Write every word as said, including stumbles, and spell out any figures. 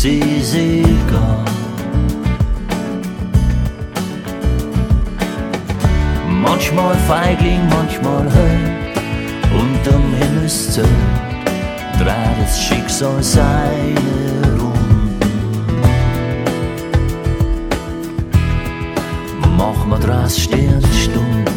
sie sie gehen. Manchmal Feigling, manchmal Höll, unterm Himmelszelt dreht das Schicksal seine Runden. Mach mir draus Sternstunden.